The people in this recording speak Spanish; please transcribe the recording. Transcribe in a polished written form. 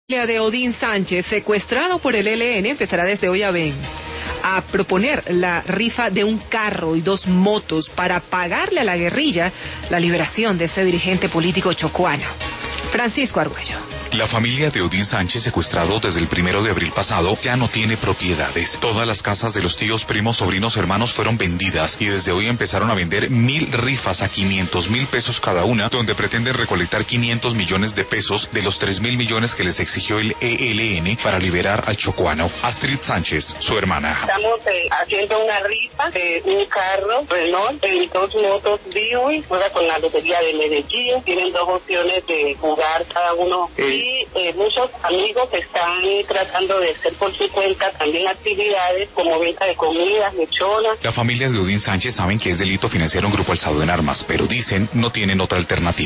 La de Odín Sánchez, secuestrado por el ELN, empezará desde hoy a proponer la rifa de un carro y 2 motos para pagarle a la guerrilla la liberación de este dirigente político chocuano. Francisco Argüello. La familia de Odín Sánchez, secuestrado desde el 1 de abril pasado, ya no tiene propiedades. Todas las casas de los tíos, primos, sobrinos, hermanos fueron vendidas y desde hoy empezaron a vender 1.000 rifas a 500.000 pesos cada una, donde pretenden recolectar 500 millones de pesos de los 3.000 millones que les exigió el ELN para liberar al chocuano. Astrid Sánchez, su hermana. Estamos haciendo una rifa de un carro Renault y 2 motos Biwi, juega con la lotería de Medellín. Tienen 2 opciones de jugar cada uno. Y muchos amigos están tratando de hacer por su cuenta también actividades como venta de comidas, lechonas. La familia de Odín Sánchez saben que es delito financiar un grupo alzado en armas, pero dicen no tienen otra alternativa.